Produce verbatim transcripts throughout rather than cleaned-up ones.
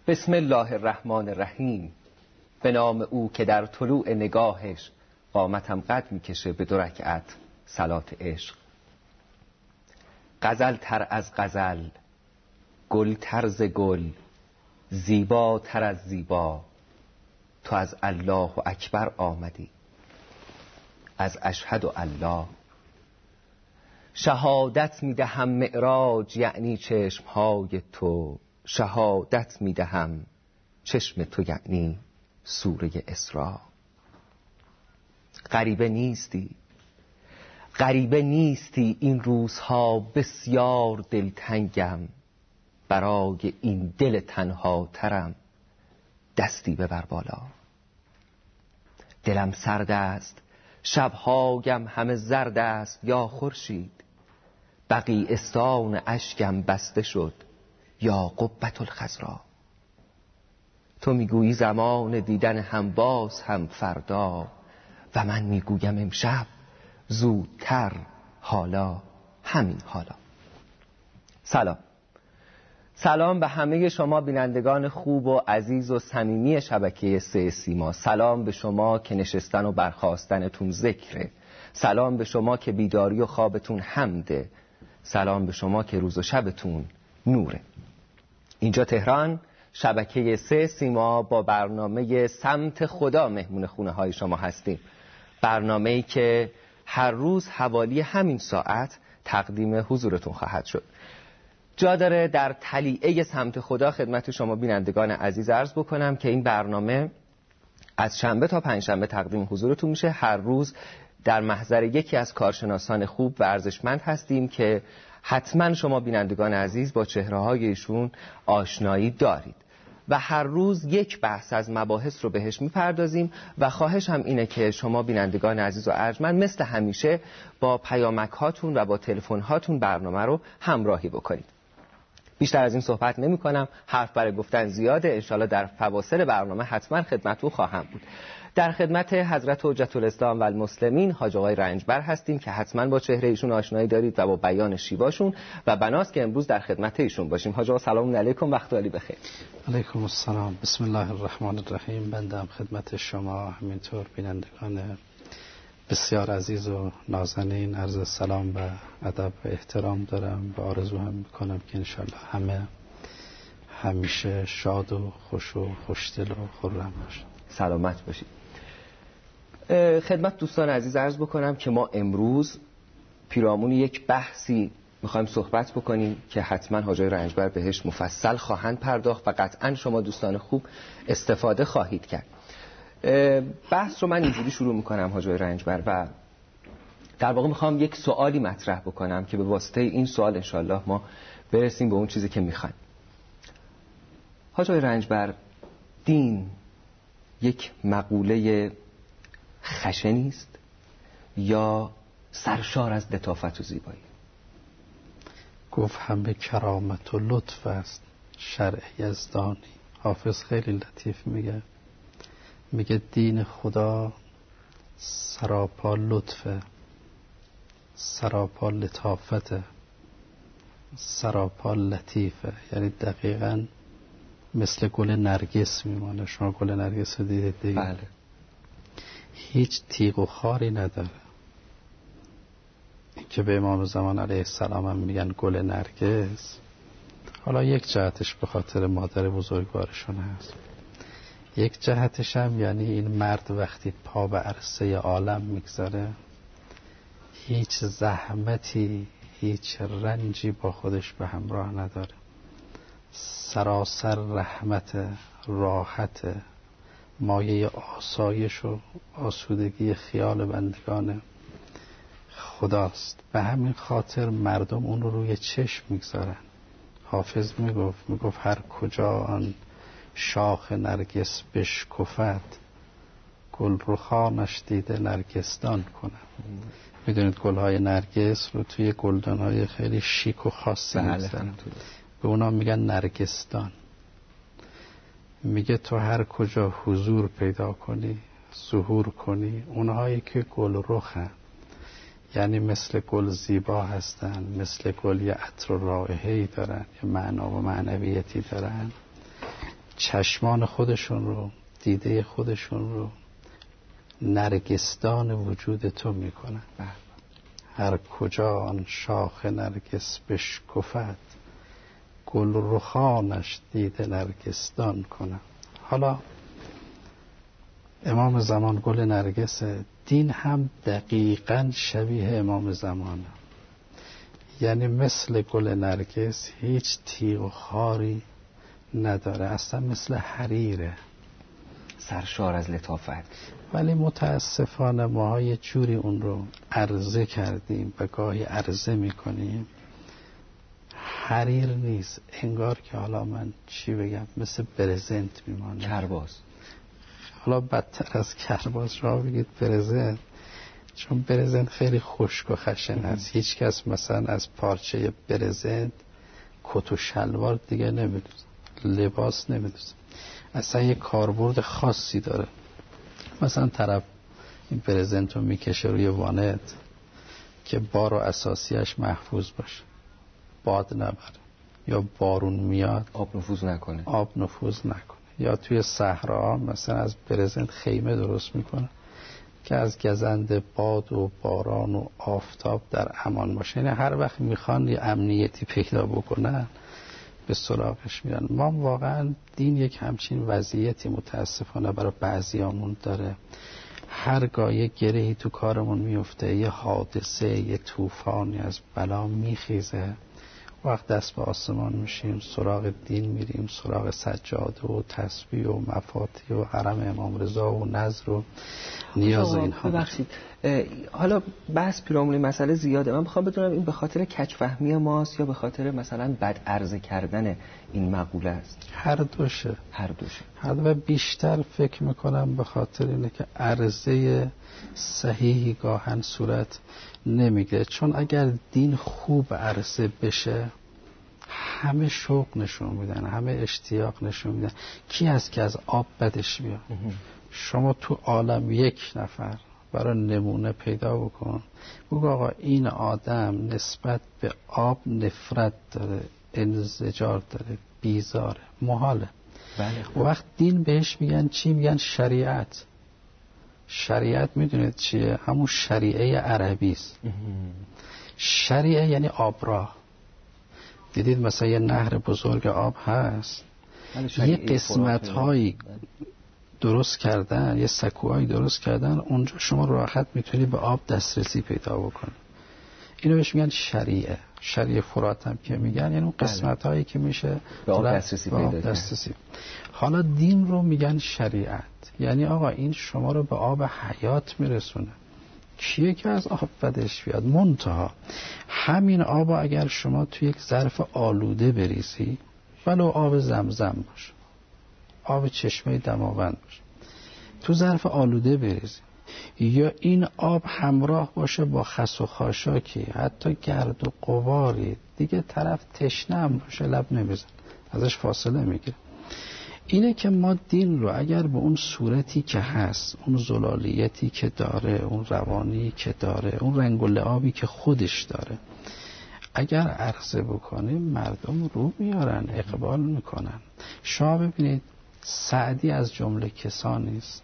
بسم الله الرحمن الرحیم. به نام او که در طلوع نگاهش قامتم قد میکشه به دو رکعت صلات عشق. غزل تر از غزل، گل تر ز گل، زیبا تر از زیبا، تو از الله اکبر آمدی، از اشهد و الله. شهادت میدهم معراج یعنی چشمهای تو، شهادت میدهم چشم تو یعنی سوره اسراء. غریبه نیستی، غریبه نیستی، این روزها بسیار دلتنگم، برای این دل تنها ترم دستی ببر بالا. دلم سرد است، شبهایم همه زرد است، یا خورشید بقیعستان اشکم بسته شد، یا قبة الخضرا. تو میگویی زمان دیدن هم باز هم فردا، و من میگویم امشب زودتر، حالا همین حالا. سلام سلام به همه شما بینندگان خوب و عزیز و صمیمی شبکه سه سیما. سلام به شما که نشستن و برخاستنتون ذکره. سلام به شما که بیداری و خوابتون حمده. سلام به شما که روز و شبتون نوره. اینجا تهران، شبکه سه سیما با برنامه سمت خدا مهمون خونه های شما هستیم. برنامه‌ای که هر روز حوالی همین ساعت تقدیم حضورتون خواهد شد. جا داره در تلیعه سمت خدا خدمت شما بینندگان عزیز عرض بکنم که این برنامه از شنبه تا پنجشنبه تقدیم حضورتون میشه. هر روز در محضر یکی از کارشناسان خوب و ارزشمند هستیم که حتما شما بینندگان عزیز با چهره‌های ایشون آشنایی دارید و هر روز یک بحث از مباحث رو بهش میپردازیم و خواهش هم اینه که شما بینندگان عزیز و ارجمند مثل همیشه با پیامک هاتون و با تلفن هاتون برنامه رو همراهی بکنید. بیشتر از این صحبت نمی کنم، حرف برای گفتن زیاده. انشالله در فواصل برنامه حتما خدمتتون خواهم بود. در خدمت حضرت حجت الاسلام و المسلمین حاج آقای رنجبر هستیم که حتما با چهره ایشون آشنایی دارید و با بیان شیواشون و بناست که امروز در خدمت ایشون باشیم. حاج آقا سلام علیکم، وقت عالی بخیر. علیکم السلام. بسم الله الرحمن الرحیم. بنده هم خدمت شما همینطور بینندگان بسیار عزیز و نازنین عرض سلام و ادب و احترام دارم و آرزو هم میکنم که انشالله همه همیشه شاد و خوش و خوشدل و خرم باشید. سلامت باشید. خدمت دوستان عزیز عرض بکنم که ما امروز پیرامون یک بحثی میخوایم صحبت بکنیم که حتما حاج آقای رنجبر بهش مفصل خواهند پرداخت و قطعا شما دوستان خوب استفاده خواهید کرد. بحث رو من اینجوری شروع میکنم حاج آقای رنجبر و در واقع میخوام یک سوالی مطرح بکنم که به واسطه این سوال انشالله ما برسیم به اون چیزی که میخوایم. حاج آقای رنجبر، دین یک مقوله خشنی است یا سرشار از لطافت و زیبایی؟ گفت همه کرامت و لطف است شرع یزدانی. حافظ خیلی لطیف میگه، میگه دین خدا سراپا لطفه، سراپا لطافته، سراپا لطیفه. یعنی دقیقاً مثل گل نرگس میمانه. شما گل نرگس رو دیدید دیگه؟ بله. هیچ تیغ و خاری نداره. این که به امام زمان علیه السلام هم میگن گل نرگس، حالا یک جهتش به خاطر مادر بزرگوارشون هست، یک جهتش هم یعنی این مرد وقتی پا به عرصه عالم میگذاره هیچ زحمتی، هیچ رنجی با خودش به همراه نداره. سراسر رحمت، راحت، مایه آسایش و آسودگی خیال بندگان خداست. به همین خاطر مردم اون رو روی چشم میگذارن. حافظ میگفت میگفت هر کجا آن شاخ نرگس بشکفد، گل رخانش دیده نرگسدان کنم. میدونید گلهای نرگس رو توی گلدانهای خیلی شیک و خاصی میگذارن، به اونا میگن نرگسدان. میگه تو هر کجا حضور پیدا کنی، ظهور کنی، اونهایی که گل رخن، یعنی مثل گل زیبا هستن، مثل گل یه عطر و رائحه‌ای دارن، یه معنا و معنویتی دارن، چشمان خودشون رو، دیده خودشون رو نرگسدان وجود تو میکنن. هر کجا آن شاخ نرگس بشکفد، گل رخانش دیده نرگسدان کنم. حالا امام زمان گل نرگسه، دین هم دقیقاً شبیه امام زمانه، یعنی مثل گل نرگس هیچ تیغ و خاری نداره، اصلا مثل حریره، سرشار از لطافت. ولی متاسفانه ما یه جوری اون رو عرضه کردیم و گاهی عرضه میکنیم حریر نیست، انگار که حالا من چی بگم مثل برزنت میمانه، کرباس. حالا بدتر از کرباس را بگید برزنت، چون برزنت خیلی خشک و خشن است. هیچ کس مثلا از پارچه برزنت کت و شلوار دیگه نمیدوزه، لباس نمیدوزه، اصلا یه کاربرد خاصی داره. مثلا طرف این برزنت رو میکشه روی وانت که بار و اساسیش محفوظ باشه، باد نبره، یا بارون میاد آب نفوذ نکنه آب نفوذ نکنه. یا توی صحرا مثلا از برزنت خیمه درست میکنه که از گزند باد و باران و آفتاب در امان باشه، یعنی هر وقت میخوان یه امنیتی پیدا بکنن به سراغش میرن. ما واقعا دین یک همچین وضعیتی متاسفانه برای بعضیامون داره، هرگاه یه گرهی تو کارمون میفته، یه حادثه، یه طوفانی از بلا میخیزه، وقت دست به آسمان میشیم، سراغ دین میریم، سراغ سجاده و تسبیح و مفاتیح و حرم امام رضا و نذر و نیاز اینها. ببخشید حالا بحث پیرامون مسئله زیاده، من میخوام بدونم این به خاطر کج‌فهمی ماست یا به خاطر مثلا بد عرضه کردن این مقوله است؟ هر دوشه هر دوشه هر دو. بیشتر فکر میکنم به خاطر اینه که عرضه صحیحی گاهن صورت نمیگه، چون اگر دین خوب عرضه بشه همه شوق نشون میدن، همه اشتیاق نشون میدن. کی هست که از آب بدش بیاد؟ شما تو عالم یک نفر برای نمونه پیدا بکن، بگو آقا این آدم نسبت به آب نفرت داره، انزجار داره، بیزاره، محاله. بله. وقت دین بهش میگن چی؟ میگن شریعت. شریعت میدونید چیه؟ همون شریعه عربی است. شریعه یعنی آبراه. دیدید مثلا یه نهر بزرگ آب هست، یه قسمت هایی درست کردن، یه سکوهایی درست کردن، اونجا شما راحت میتونی به آب دسترسی پیدا بکنی. اینو بهش میگن شریعه. شریعه فرات هم که میگن یعنی اون قسمت هایی که میشه به آب دسترسی پیدا دسترسی. حالا دین رو میگن شریعت، یعنی آقا این شما رو به آب حیات میرسونه. کیه که از آب بدش بیاد؟ منتها همین آب اگر شما توی یک ظرف آلوده بریزی، ولو آب زمزم باشه، آب چشمه دماوند باشه، تو ظرف آلوده بریزی، یا این آب همراه باشه با خس و خاشاکی، حتی گرد و غباری، دیگه طرف تشنه هم باشه لب نمیزن، ازش فاصله میگیره. اینه که ما دین رو اگر به اون صورتی که هست، اون زلالیتی که داره، اون روانی که داره، اون رنگ و لعابی که خودش داره، اگر عرضه بکنیم مردم رو میارن، اقبال میکنن. شما ببینید سعدی از جمله کسانی است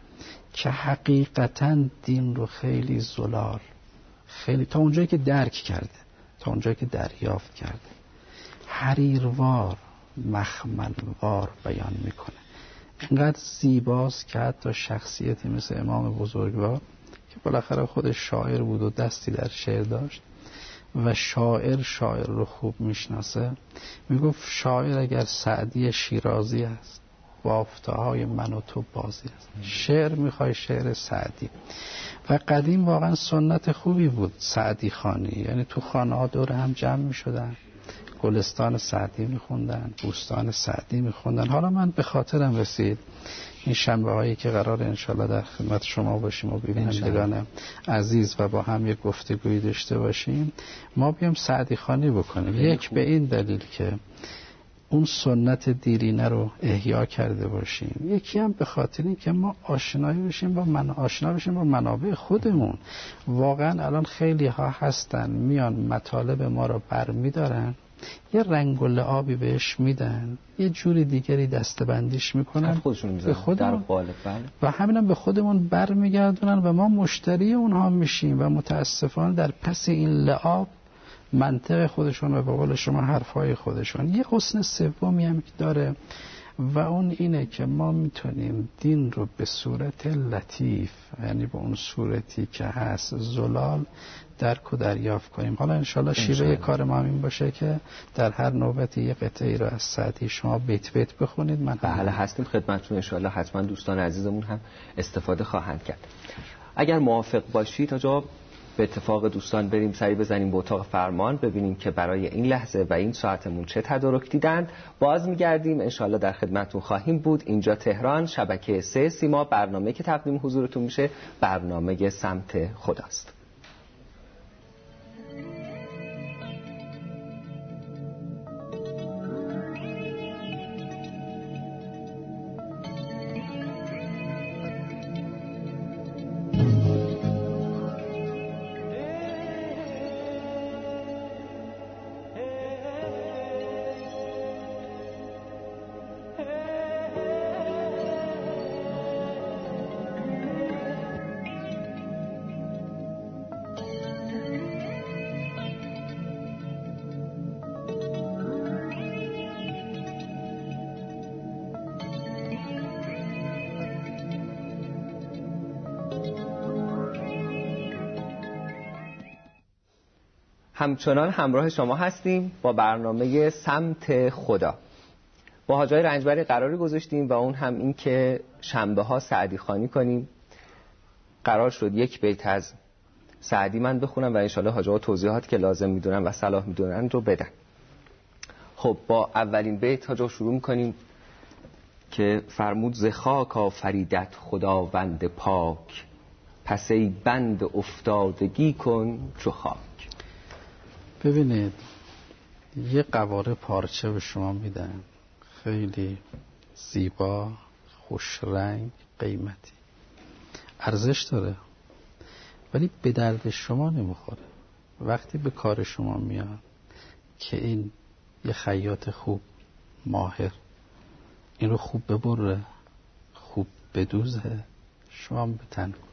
که حقیقتاً دین رو خیلی زلال، خیلی تا اونجایی که درک کرده، تا اونجایی که دریافت کرده، حریروار، مخملوار بیان میکنه. اینقدر زیباست که حتی شخصیتی مثل امام بزرگوار که بالاخره خودش شاعر بود و دستی در شعر داشت و شاعر شاعر رو خوب میشناسه، میگفت شاعر اگر سعدی شیرازی است، بافته‌های من و تو بازی است. شعر میخوای شعر سعدی. و قدیم واقعا سنت خوبی بود سعدی خانی، یعنی تو خانه ها دور هم جمع میشدن، گلستان سعدی میخوندن، بوستان سعدی میخوندن. حالا من به خاطرم رسید این شنبه هایی که قرار انشالله در خدمت شما باشیم و ببینندگان عزیز و با هم یک گفتگویی داشته باشیم، ما بیام سعدی خانی بکنیم. یک به این دلیل که اون سنت دیرینه رو احیا کرده باشیم، یکی هم به خاطر این که ما آشنایی بشیم با من آشنا بشیم با منابع خودمون. واقعا الان خیلی ها هستن میان مطالب ما رو برمیدارن، یه رنگ و لعابی بهش میدن، یه جوری دیگری دستبندیش میکنن، خودشون میذارن به خودمون در قالب. بله. و همینم به خودمون برمیگردونن و ما مشتری اونها میشیم و متاسفانه در پس این لعاب منطق خودشون و به قول شما حرفای خودشون. یه حسن سومی هم که داره و اون اینه که ما میتونیم دین رو به صورت لطیف، یعنی به اون صورتی که هست زلال، درک و دریافت کنیم. حالا انشالله شیوه کار ما این باشه که در هر نوبتی یه قطعی رو از سعدی شما بیت بیت بخونید. من بله هستیم خدمتتون، انشالله حتما دوستان عزیزمون هم استفاده خواهند کرد. اگر موافق باشید تا جا به اتفاق دوستان بریم سری بزنیم به اتاق فرمان، ببینیم که برای این لحظه و این ساعتمون چه تدارک دیدند. باز میگردیم انشالله در خدمتتون خواهیم بود. اینجا تهران، شبکه سه سیما. برنامه که تقدیم حضورتون میشه برنامه سمت خداست. همچنان همراه شما هستیم با برنامه سمت خدا. با حاج آقای رنجبری قراری گذاشتیم و اون هم این که شنبه ها سعدی خوانی کنیم. قرار شد یک بیت از سعدی من بخونم و انشالله حاج آقا توضیحات که لازم میدونن و صلاح میدونن رو بدن. خب با اولین بیت حاج آقا شروع میکنیم که فرمود ز خاک آفریدت خداوند پاک، پس ای بند افتادگی کن چو خاک. ببینید یه قواره پارچه به شما میدن، خیلی زیبا، خوش رنگ، قیمتی، ارزش داره، ولی به درد شما نمیخوره. وقتی به کار شما میاد که این یه خیاط خوب ماهر این رو خوب ببره، خوب بدوزه، شما هم بتن کن.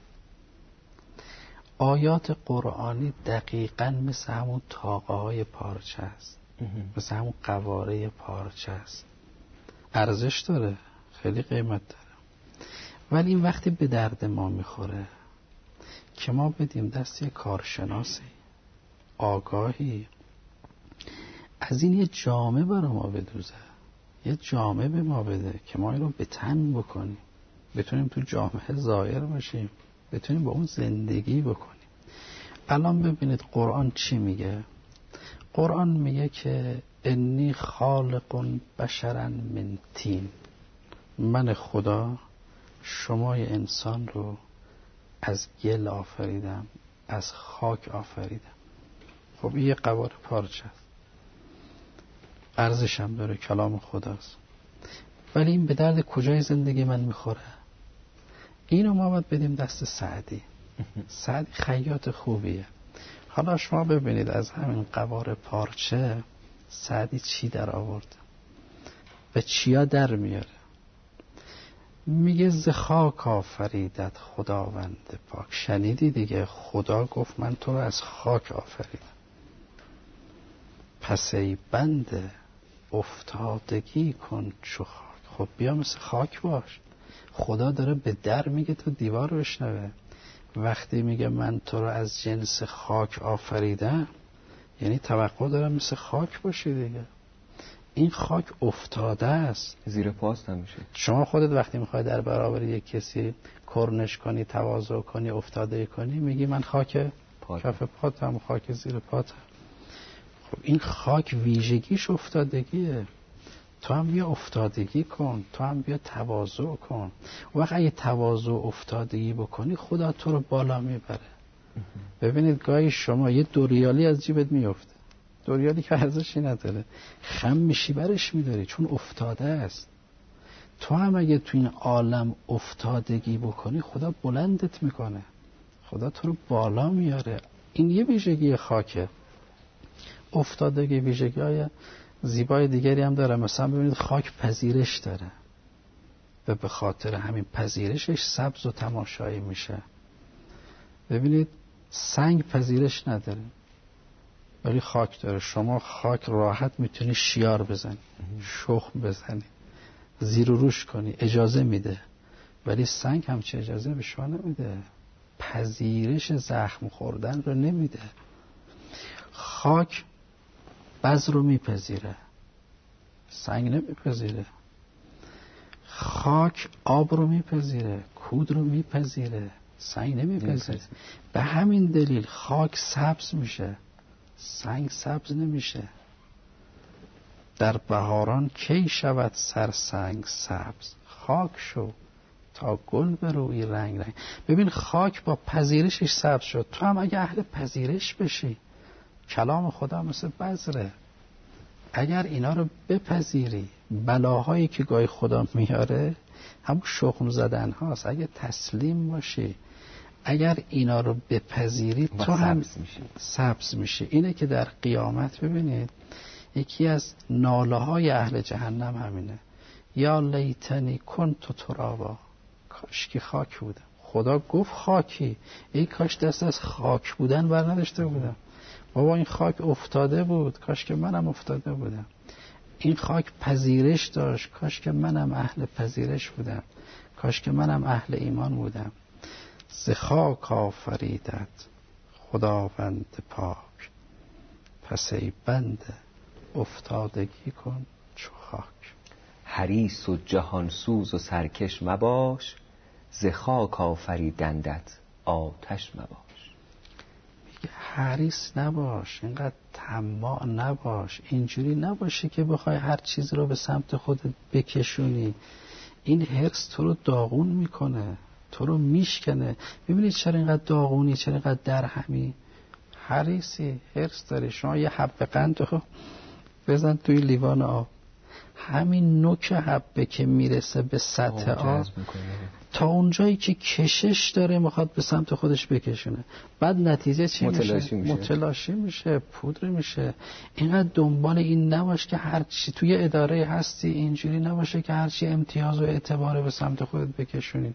آیات قرآنی دقیقاً مثل همون طاقه های پارچه است، مثل همون قواره پارچه است، ارزش داره، خیلی قیمت داره، ولی این وقتی به درد ما میخوره که ما بدیم دست یک کارشناسی آگاهی از این یه جامه برای ما بدوزه، یه جامه به ما بده که ما این رو به تن بکنیم، بتونیم تو جامعه ظاهر باشیم، بتونیم با اون زندگی بکنیم. الان ببینید قرآن چی میگه؟ قرآن میگه که انی خالق بشرا من طین، من خدا شمای انسان رو از گل آفریدم، از خاک آفریدم. خب این یه قواره پارچه است، ارزش هم داره، کلام خداست، ولی این به درد کجای زندگی من میخوره؟ اینو ما باید بدیم دست سعدی. سعدی خیاط خوبیه. حالا شما ببینید از همین قواره پارچه سعدی چی در آورد و چیا در میاره. میگه ز خاک آفریدت خداوند پاک. شنیدی دیگه، خدا گفت من تو رو از خاک آفریدم. پس ای بنده افتادگی کن چو خاک. خب بیا مثل خاک باش. خدا داره به در میگه تو دیوار رو بشنوه. وقتی میگه من تو رو از جنس خاک آفریدم یعنی توقع دارم مثل خاک باشی دیگه. این خاک افتاده است، زیر پاست همیشه. شما خودت وقتی میخوای در برابر یک کسی کرنش کنی، تواضع کنی، افتاده کنی، میگی من خاک کف پاتم، خاک زیر پاتم. خب این خاک ویژگیش افتادگیه. تو هم بیا افتادگی کن، تو هم بیا تواضع کن. و وقت اگه تواضع افتادگی بکنی خدا تو رو بالا میبره. ببینید گاهی شما یه دو ریالی از جیبت میفته، دو ریالی که ارزشی نداره، خم میشی برش میداری چون افتاده است. تو هم اگه تو این عالم افتادگی بکنی خدا بلندت میکنه، خدا تو رو بالا میاره. این یه ویژگی خاکه. افتادگی ویژگی‌های زیبای دیگری هم داره. مثلا ببینید خاک پذیرش داره و به خاطر همین پذیرشش سبز و تماشایی میشه. ببینید سنگ پذیرش نداره ولی خاک داره. شما خاک راحت میتونی شیار بزنی، شخم بزنی، زیر و روش کنی، اجازه میده. ولی سنگ همچه اجازه به شما نمیده، پذیرش زخم خوردن رو نمیده. خاک بذر رو میپذیره، سنگ نمیپذیره. خاک آب رو میپذیره، کود رو میپذیره، سنگ نمیپذیره. به همین دلیل خاک سبز میشه، سنگ سبز نمیشه. در بهاران کی شود سرسنگ سبز، خاک شو تا گل بروی رنگ رنگ. ببین خاک با پذیرشش سبز شد. تو هم اگه اهل پذیرش بشی، کلام خدا مثل بذره، اگر اینا رو بپذیری، بلاهایی که گاهی خدا میاره همون شخم زدن هاست، اگه تسلیم باشی، اگر اینا رو بپذیری تو هم سبز میشی. سبز میشی. اینه که در قیامت ببینید یکی از ناله های اهل جهنم همینه، یا لیتنی کنت ترابا، کاش که خاک بودم. خدا گفت خاکی، ای کاش دست از خاک بودن بر نداشته بودم. بابا این خاک افتاده بود، کاش که منم افتاده بودم. این خاک پذیرش داشت، کاش که منم اهل پذیرش بودم، کاش که منم اهل ایمان بودم. ز خاک آفریدت خداوند پاک، پس ای بنده افتادگی کن چو خاک. حریص و جهانسوز و سرکش مباش، ز خاک آفریدندت آتش مباش. میگه حریص نباش، اینقدر طماع نباش، اینجوری نباشی که بخوای هر چیز رو به سمت خودت بکشونی. این حرص تو رو داغون میکنه، تو رو میشکنه. ببینید چرا اینقدر داغونی، چرا اینقدر درهمی؟ حریصی، حرص داری. شما یه حبه قند رو بزن توی لیوان آب، همین نوک حبه که میرسه به سطح آب تا اونجایی که کشش داره میخواد به سمت خودش بکشونه، بعد نتیجه چی متلاشی میشه؟ میشه. متلاشی میشه، پودر میشه. اینقدر دنبال این نباش که هرچی توی اداره هستی اینجوری نباشه که هرچی امتیاز و اعتبار به سمت خودت بکشونی.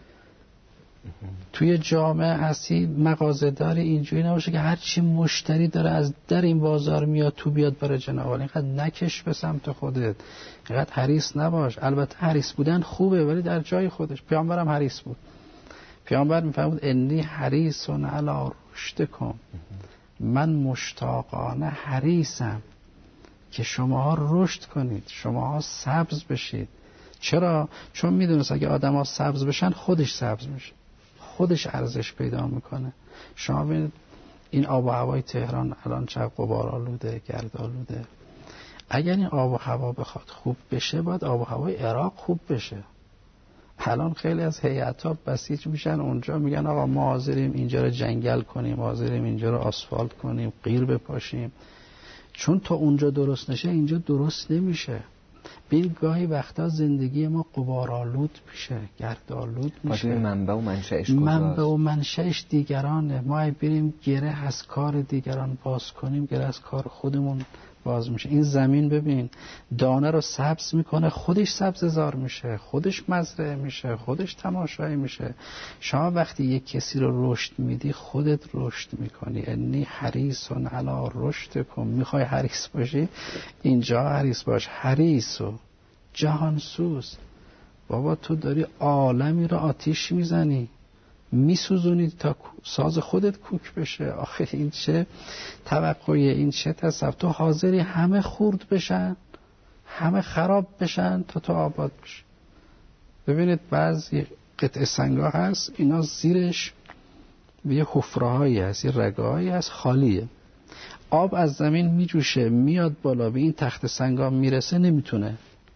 توی جامعه هستی مغازه‌دار، اینجوری نباشه که هر چی مشتری داره از در این بازار میاد تو بیاد برای جناب. اینقدر نکش به سمت خودت، اینقدر حریص نباش. البته حریص بودن خوبه ولی در جای خودش. پیامبرم حریص بود. پیامبر میفرمود انی حریصون علی رشدکم، من مشتاقانه حریصم که شماها رشد کنید، شماها سبز بشید. چرا؟ چون میدونست اگه آدم‌ها سبز بشن خودش سبز میشه، خودش ارزش پیدا میکنه. شما ببینید این آب و هوای تهران الان چه غبارآلوده، گردآلوده. اگر این آب و هوا بخواد خوب بشه باید آب و هوای عراق خوب بشه. الان خیلی از هیئت‌ها بسیج میشن اونجا، میگن آقا ما حاضریم اینجا رو جنگل کنیم، حاضریم اینجا رو آسفالت کنیم، قیر بپاشیم، چون تا اونجا درست نشه اینجا درست نمیشه. ببین گاهی وقتا زندگی ما غبارآلود میشه، گردآلود میشه. منبع و منشأش کجاست؟ منبع و منشأش دیگرانه. ما بریم گره از کار دیگران باز کنیم، گره از کار خودمون باز میشه. این زمین ببین دانه رو سبز میکنه، خودش سبززار میشه، خودش مزرعه میشه، خودش تماشایی میشه. شما وقتی یک کسی رو رشد میدی خودت رشد میکنی. انی حریصون علی رشدکم، میخوای حریص باشی اینجا حریص باش. حریص و جهانسوز، بابا تو داری عالمی رو آتیش میزنی، میسوزونی تا ساز خودت کوک بشه. آخه این چه توقعیه، این چه تصور؟ تو حاضری همه خورد بشن، همه خراب بشن تا تو آباد بشه. ببینید بعضی قطعه سنگا هست اینا زیرش یه حفره‌هایی هست، یه رگه‌هایی هست خالیه، آب از زمین میجوشه میاد بالا، به این تخت سنگا میرسه نمیتونه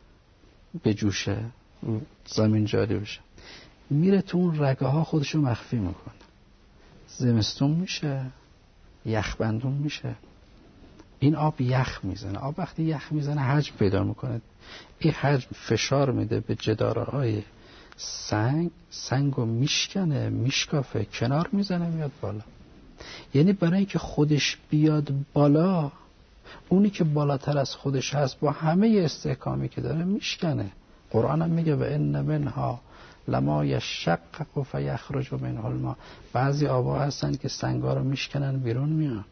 بجوشه زمین جاری بشه، میره تو اون رگه ها خودشو مخفی میکنه. زمستون میشه یخبندون میشه، این آب یخ میزنه. آب وقتی یخ میزنه حجم پیدا میکنه، این حجم فشار میده به جدارهای سنگ، سنگو میشکنه میشکافه کنار میزنه میاد بالا. یعنی برای اینکه خودش بیاد بالا اونی که بالاتر از خودش هست با همه استحکامی که داره میشکنه. قرآن هم میگه و ان منها لما یشقق فیخرج منه الماء. بعضی آبا هستن که سنگا رو میشکنن بیرون میان.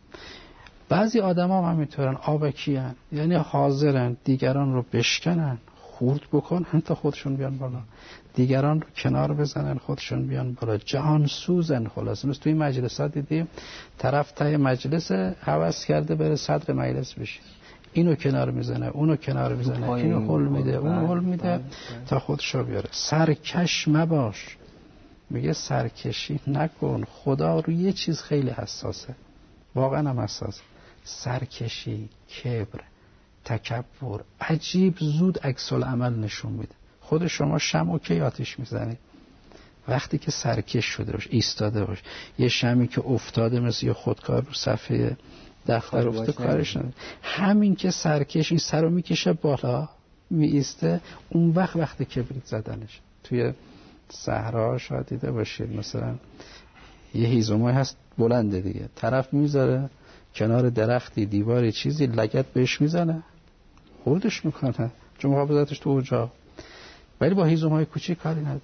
بعضی آدما هم همینطورن، آبکیان، یعنی حاضرن دیگران رو بشکنن، خورد بکنن تا خودشون بیان بالا، دیگران رو کنار بزنن خودشون بیان بالا، جهان سوزن. خلاص مثل توی مجلسات دیدیم طرف ته مجلس هوس کرده بره صدر مجلس بشه، اینو کنار میزنه اونو کنار میزنه، اینو هل میده اونو هل میده تا خودشو بیاره. سرکش مباش، میگه سرکشی نکن. خدا رو یه چیز خیلی حساسه، واقعا هم حساسه. سرکشی، کبر، تکبر عجیب زود عکس العمل نشون میده. خود شما شمع کی آتیش میزنی؟ وقتی که سرکش شده باش، ایستاده باش. یه شمعی که افتاده مثل یه خودکار رو صفحه دفتر افته کارش نداره. همین که سرکش این سر رو میکشه بالا می ایسته، اون وقت وقتی کبریت زدنش. توی صحرا شاید دیده باشید مثلا یه هیزمای هست بلنده دیگه، طرف میذاره کنار درختی دیواری چیزی لگد بهش میزنه خودش میکنه چون محافظتش تو اونجا، ولی با هیزمای کوچیک کاری نداره.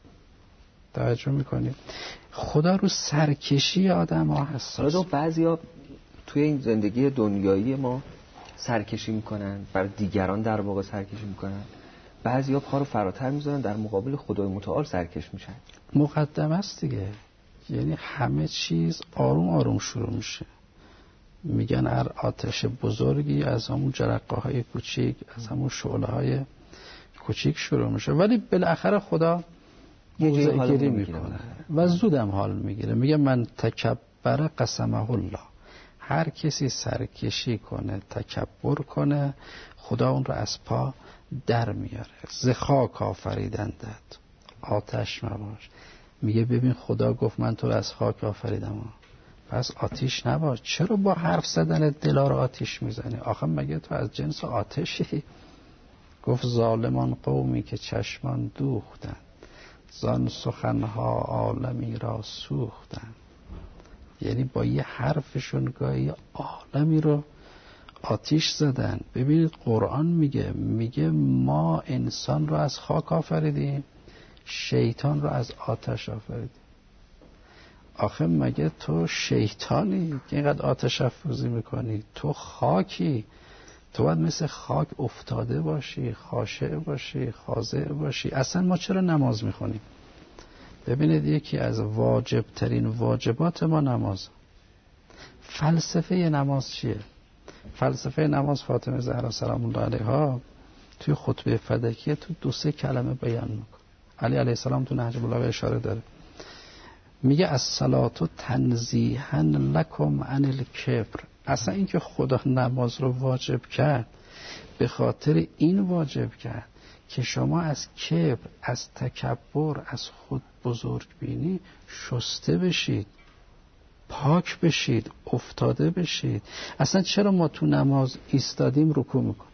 توجه میکنید خدا رو سرکشی آدم ها حساس. بعضیا توی این زندگی دنیایی ما سرکشی میکنن، برای دیگران در واقع سرکشی میکنن. بعضیا پا رو فراتر میذارن، در مقابل خدای متعال سرکش میشن. مقدمه است دیگه، یعنی همه چیز آروم آروم شروع میشه. میگن هر آتش بزرگی از همون جرقه های کوچیک، از همون شعله های کوچیک شروع میشه، ولی بالاخره خدا موضع گیری میکنه و زودم حال میگیره. میگه من تکبر قسمه الله، هر کسی سرکشی کنه تکبر کنه خدا اون رو از پا در میاره. ز خاک آفریدندت آتش مباش. میگه ببین خدا گفت من تو رو از خاک آفریدم، پس آتیش نباش. چرا با حرف زدن دلا رو آتیش میزنی؟ آخه مگه تو از جنس آتشی؟ گفت ظالمان قومی که چشمان دوختن، زان سخنها عالمی را سوختن. یعنی با یه حرفشون گاهی عالمی رو آتیش زدن. ببینید قرآن میگه میگه ما انسان رو از خاک آفریدیم، شیطان رو از آتش آفریدیم. آخه مگه تو شیطانی که اینقدر آتش افروزی میکنی؟ تو خاکی، تو باید مثل خاک افتاده باشی، خاشع باشی، خاضع باشی. اصلا ما چرا نماز میخونیم؟ ببینید یکی از واجب ترین واجبات ما نماز. فلسفه نماز چیه؟ فلسفه نماز فاطمه زهرا سلام الله علیها توی خطبه فدکیه تو دو سه کلمه بیان میکنه. علی علیه السلام تو نهج البلاغه اشاره داره، میگه الصلاة تنزیها لکم عن الکبر. اصلا این که خدا نماز رو واجب کرد به خاطر این واجب کرد که شما از کبر، از تکبر، از خود بزرگ بینی شسته بشید، پاک بشید، افتاده بشید. اصلا چرا ما تو نماز ایستادیم رکوع میکنیم؟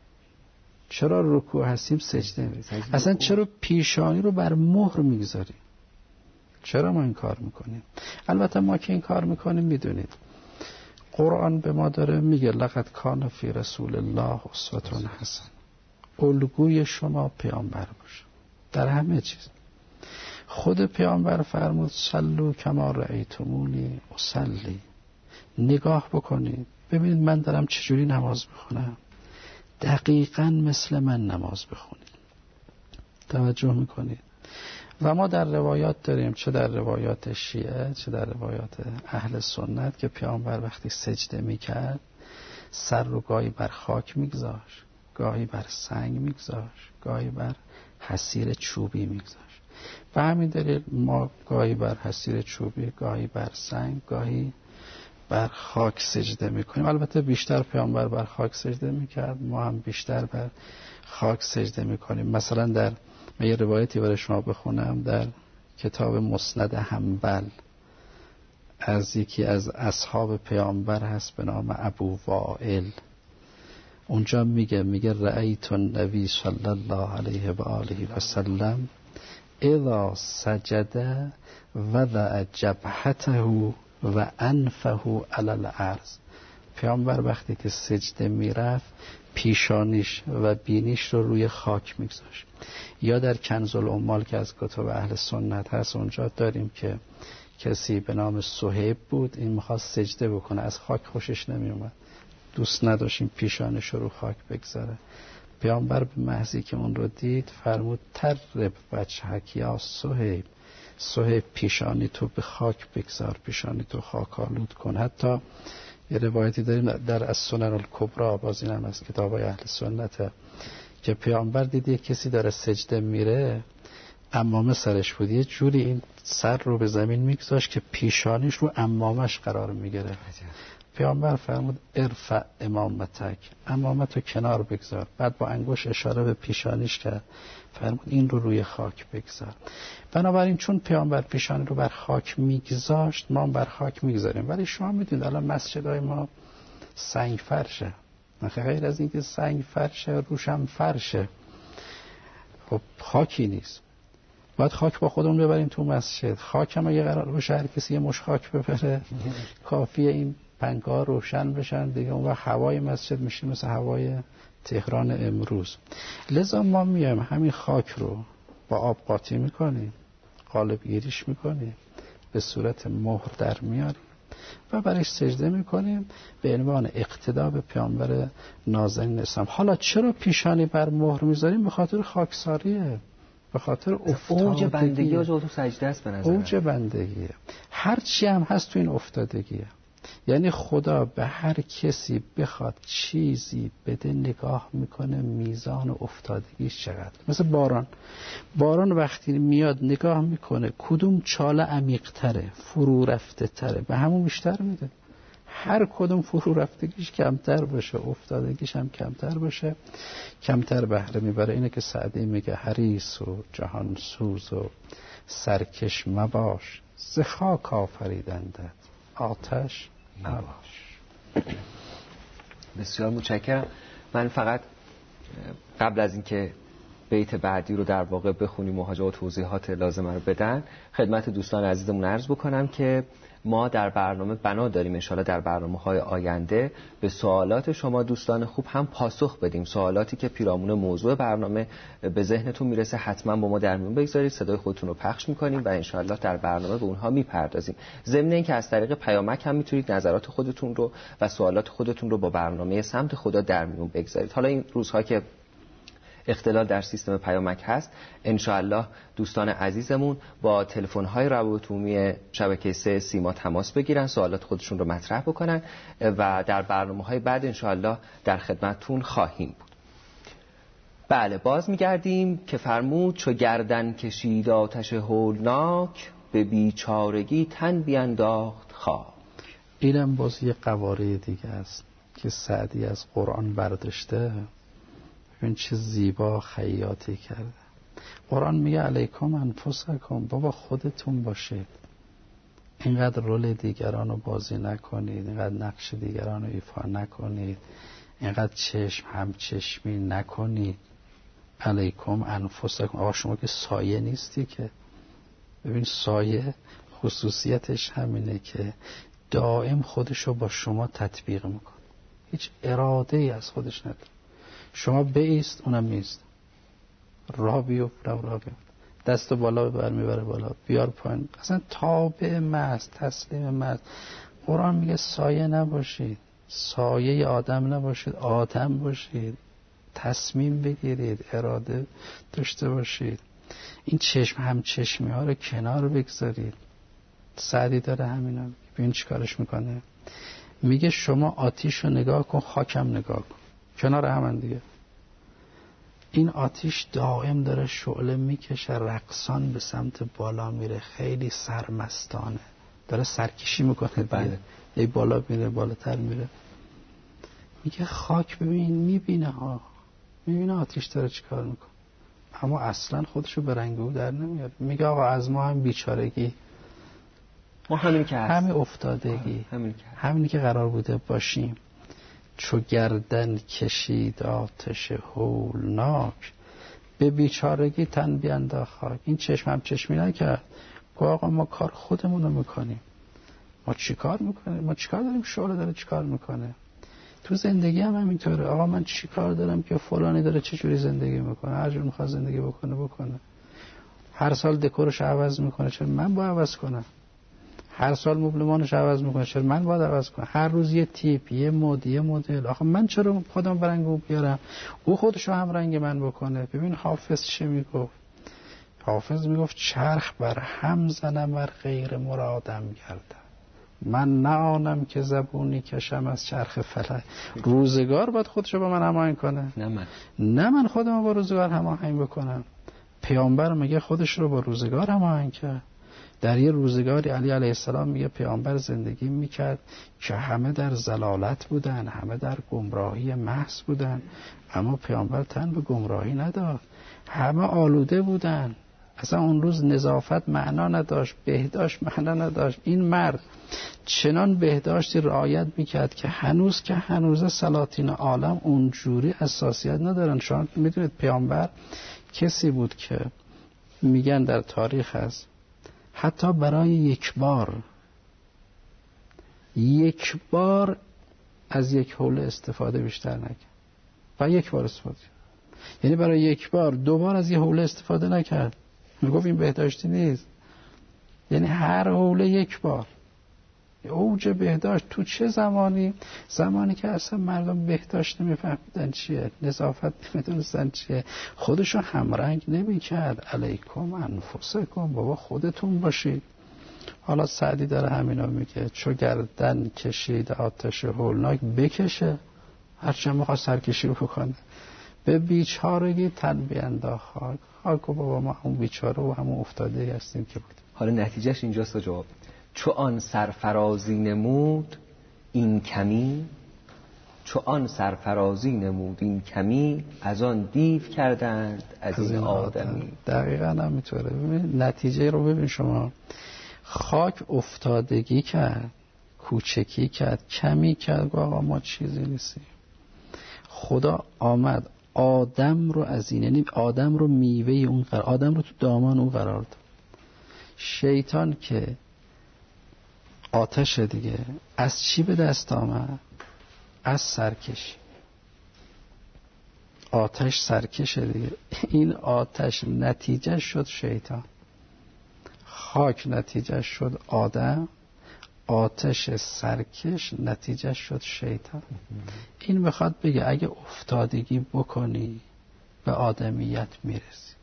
چرا رکوع هستیم سجده میکنیم؟ اصلا چرا پیشانی رو بر مهر میگذاریم؟ چرا ما این کار میکنیم؟ البته ما که این کار میکنیم میدونید قرآن به ما داره میگه لقد کان فی رسول الله اسوة حسنه، الگوی شما پیامبر باشه در همه چیز. خود پیامبر فرمود صلوا کما رأیتمونی اصلی. نگاه بکنید ببینید من دارم چجوری نماز میخونم، دقیقاً مثل من نماز بخونید. توجه میکنید؟ و ما در روایات داریم، چه در روایات شیعه چه در روایات اهل سنت، که پیامبر وقتی سجده میکرد سر رو گاهی بر خاک میگذاشت، گاهی بر سنگ میگذاشت، گاهی بر حصیر چوبی میگذاشت. و همین دلیل ما گاهی بر حصیر چوبی، گاهی بر سنگ، گاهی بر خاک سجده میکنیم. البته بیشتر پیامبر بر خاک سجده میکرد، ما هم بیشتر بر خاک سجده میکنیم. مثلا در من یه روایتی برای شما بخونم در کتاب مسند حنبل از یکی از اصحاب پیامبر هست به نام ابو وائل. اونجا میگه میگه رأیت النبی صلی الله علیه و آله و سلم اذا سجد وضع جبهته و انفه علی الارض. پیامبر وقتی که سجده میرفت پیشانیش و بینیش رو روی خاک میگذاشت. یا در کنز العمال که از کتب اهل سنت هست اونجا داریم که کسی به نام صهیب بود، این میخواست سجده بکنه، از خاک خوشش نمیومد، دوست نداشتیم پیشانش رو خاک بگذاره. پیامبر به محضی که اون رو دید فرمود ترب وجهک یا صهیب، صهیب پیشانی تو به خاک بگذار، پیشانی تو خاک آلود کن. حتی یه روایتی داریم در السنن الکبری، باز این هم از کتابای اهل سنته، که پیامبر دید یک کسی داره سجده میره، عمامه سرش بود، یه جوری این سر رو به زمین میگذاشت که پیشانیش رو عمامش قرار میگیره. پیامبر فرمود ارفع امامتک، عمامتو کنار بگذار. بعد با انگوش اشاره به پیشانیش کرد، فرمود این رو روی خاک بگذار. بنابراین چون پیامبر پیشانی رو بر خاک میگذاشت، ما بر خاک میگذاریم. ولی شما میدونید الان مسجدهای ما سنگ فرشه، غیر از اینکه سنگ فرشه روش هم فرشه، خب خاکی نیست. باید خاک با خودمون ببریم تو مسجد. خاک هم اگه قرار باشه هر کسی یه مش خاک ببره کافیه این پنگ‌ها روشن بشن دیگه، اون وقت هوای مسجد میشه مثل هوای تهران امروز. لذا ما میایم همین خاک رو با آب قاطی میکنیم، قالب گیریش میکنیم، به صورت مهر در میاریم و برایش سجده میکنیم به عنوان اقتدا به پیامبر نازنین اسلام. حالا چرا پیشانی بر مهر میذاریم؟ به خاطر خاکساریه، به خاطر افتادگی. اوج بندگی و تو سجده است به نظر. اوج بندگیه. هر چی هم هست تو این افتادگیه. یعنی خدا به هر کسی بخواد چیزی بده نگاه میکنه میزان افتادگیش چقدر. مثل باران، باران وقتی میاد نگاه میکنه کدوم چاله عمیق‌تره، فرو رفته تره، به همون بیشتر میده. هر کدوم فرو رفتگیش کمتر باشه افتادگیش هم کمتر باشه، کمتر بهره میبره. اینه که سعدی میگه حریص و جهان سوز و سرکش مباش، ز خاک آفریدندت آتش مباش. بسیار متشکرم. من فقط قبل از اینکه بیت بعدی رو در واقع بخونیم و حاجا و توضیحات لازمه رو بدن، خدمت دوستان عزیزمون عرض بکنم که ما در برنامه بنا داریم انشاءالله در برنامه‌های آینده به سوالات شما دوستان خوب هم پاسخ بدیم. سوالاتی که پیرامون موضوع برنامه به ذهنتون میرسه حتما با ما در میون بگذارید، صدای خودتون رو پخش میکنیم و انشاءالله در برنامه به اونها میپردازیم. ضمن اینکه از طریق پیامک هم میتونید نظرات خودتون رو و سوالات خودتون رو با برنامه سمت خدا در میون بگذارید. حالا این روزها که اختلال در سیستم پیامک هست، انشاءالله دوستان عزیزمون با تلفن‌های روابط عمومی شبکه سه سیما تماس بگیرن، سوالات خودشون رو مطرح بکنن و در برنامه‌های بعد انشاءالله در خدمتتون خواهیم بود. بله، باز میگردیم که فرمود چو گردن کشید آتش هولناک، به بیچارگی تن بینداخت خاک. اینم باز یه قواره دیگه است که سعدی از قرآن برداشته. ببین چه زیبا خیاطی کرده. قرآن میگه علیکم انفسکم، بابا خودتون باشید، اینقدر رول دیگران رو بازی نکنید، اینقدر نقش دیگران رو ایفا نکنید، اینقدر چشم همچشمی نکنید. علیکم انفسکم، آقا شما که سایه نیستی که. ببین سایه خصوصیتش همینه که دائم خودشو با شما تطبیق میکنه، هیچ اراده ای از خودش نداره. شما بیست اونم نیست، راه بیفت راه بیفت، دست بالا ببر میبره بالا، بیار پایین، اصلا تابع محض، تسلیم محض. قرآن میگه سایه نباشید، سایه آدم نباشید، آدم باشید، تصمیم بگیرید، اراده داشته باشید. این چشم هم چشمی ها رو کنار بگذارید. سعدی داره همینا. ببین چی کارش میکنه، میگه شما آتیش رو نگاه کن، خاکم نگاه کن، کنار هم دیگه. این آتیش دائم داره شعله میکشه، رقصان به سمت بالا میره، خیلی سرمستانه، داره سرکشی میکنه. بله. ای بالا میره، بالاتر میره. میگه خاک ببین، میبینه ها، میبینه آتیش داره چیکار میکنه، اما اصلا خودشو به رنگ او در نمیاره. میگه آقا از ما هم بیچارگی، ما همین که هست، همین افتادگی، همین که همینی که قرار بوده باشیم. چو گردن کشید آتش هولناک، به بیچارگی تن بینداخت خاک. این چشم هم چشمی نکرد، گفت آقا ما کار خودمون رو میکنیم. ما چی کار میکنیم؟ ما چی کار داریم؟ شعله داره چی کار میکنه؟ تو زندگی هم همینطوره. آقا من چی کار دارم که فلانی داره چه جوری زندگی میکنه، هر جور میخواد زندگی بکنه بکنه، هر سال دکورش عوض میکنه، چرا من باید عوض کنم؟ هر سال مبلمانش عوض میکنه، چرا من باید عوض کنم؟ هر روز یه تیپ، یه مد، یه مدل، آخه من چرا خودم برنگ او بیارم او خودشو هم رنگ من بکنه؟ ببین حافظ چه میگفت؟ حافظ میگفت چرخ بر هم زنم بر غیر مرادم گردم، من نه آنم که زبونی کشم از چرخ فلک. روزگار باید خودشو با من هماهنگ کنه، نه من نه من خودم با روزگار هماهنگ بکنم. پیامبر میگه خودش رو با روزگار هماهنگ کرد. در یه روزگاری علی علیه السلام میگه پیامبر زندگی میکرد که همه در ضلالت بودن، همه در گمراهی محض بودن، اما پیامبر تن به گمراهی نداد. همه آلوده بودن، اصلا اون روز نظافت معنا نداشت، بهداشت معنا نداشت. این مرد چنان بهداشتی رعایت میکرد که هنوز که هنوز سلاطین عالم اونجوری اساسیت ندارن. شما میدونید پیامبر کسی بود که میگن در تاریخ هست حتی برای یک بار یک بار از یک حوله استفاده بیشتر نکرد و یک بار استفاده، یعنی برای یک بار دو بار از یک حوله استفاده نکرد. میگفت این بهداشتی نیست، یعنی هر حوله یک بار. اوج بهداشت تو چه زمانی؟ زمانی که اصلا مردم بهداشت نمیفهمیدن چیه، نظافت نمیدونستن چیه، خودشو همرنگ نمیکرد. علیکم انفسکم، بابا خودتون باشید. حالا سعدی داره همینا میگه چو گردن کشید آتش هولناک بکشه، هرچه میخواد سرکشی بکنه، به بیچارگی تن بینداخت خاک. خاک و بابا ما همون بیچاره و همون افتاده هستیم که بود. حالا نتیجهش اینجاست جواب. چو آن سرفرازی نمود این کمی، چو آن سرفرازی نمود این کمی، از آن دیو کردند از, از این آدمی. دقیقا هم میتوره. ببین نتیجه رو ببین شما، خاک افتادگی کرد، کوچکی کرد، کمی کرد، آقا ما چیزی نیستیم. خدا آمد آدم رو از این، یعنی آدم رو میوه اون قرار، آدم رو تو دامان اون قرار داد. شیطان که آتش دیگه از چی به دست آمد؟ از سرکشی. آتش سرکش دیگه، این آتش نتیجه شد شیطان، خاک نتیجه شد آدم، آتش سرکش نتیجه شد شیطان. این میخواد بگه اگه افتادگی بکنی به آدمیت میرسی،